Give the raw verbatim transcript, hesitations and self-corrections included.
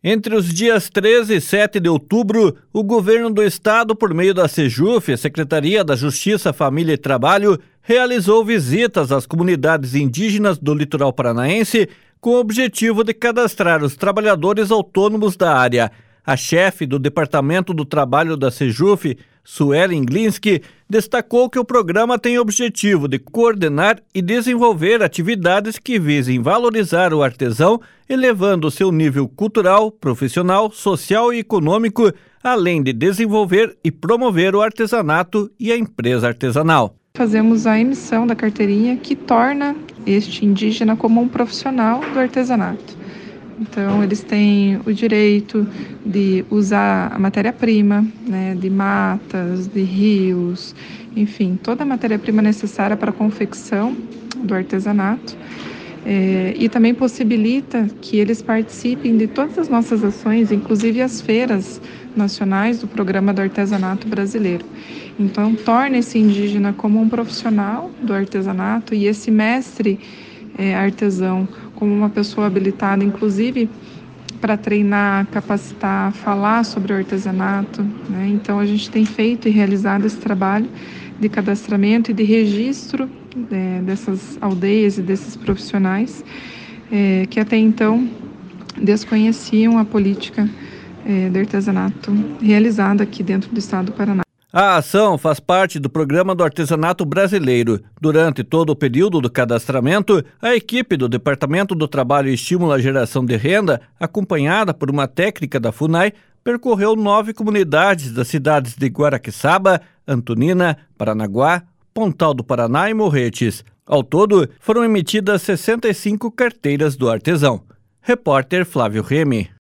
Entre os dias treze e sete de outubro, o governo do estado, por meio da Sejuf, a Secretaria da Justiça, Família e Trabalho, realizou visitas às comunidades indígenas do litoral paranaense com o objetivo de cadastrar os trabalhadores autônomos da área. A chefe do Departamento do Trabalho da Sejuf, Suelen Glinski, destacou que o programa tem o objetivo de coordenar e desenvolver atividades que visem valorizar o artesão, elevando seu nível cultural, profissional, social e econômico, além de desenvolver e promover o artesanato e a empresa artesanal. Fazemos a emissão da carteirinha que torna este indígena como um profissional do artesanato. Então, eles têm o direito de usar a matéria-prima, né, de matas, de rios, enfim, toda a matéria-prima necessária para a confecção do artesanato. É, e também possibilita que eles participem de todas as nossas ações, inclusive as feiras nacionais do Programa do Artesanato Brasileiro. Então, torna esse indígena como um profissional do artesanato e esse mestre é, artesão como uma pessoa habilitada, inclusive, para treinar, capacitar, falar sobre o artesanato, né? Então, a gente tem feito e realizado esse trabalho de cadastramento e de registro é, dessas aldeias e desses profissionais é, que até então desconheciam a política é, do artesanato realizada aqui dentro do estado do Paraná. A ação faz parte do Programa do Artesanato Brasileiro. Durante todo o período do cadastramento, a equipe do Departamento do Trabalho e Estímulo à Geração de Renda, acompanhada por uma técnica da FUNAI, percorreu nove comunidades das cidades de Guaraqueçaba, Antonina, Paranaguá, Pontal do Paraná e Morretes. Ao todo, foram emitidas sessenta e cinco carteiras do artesão. Repórter Flávio Remy.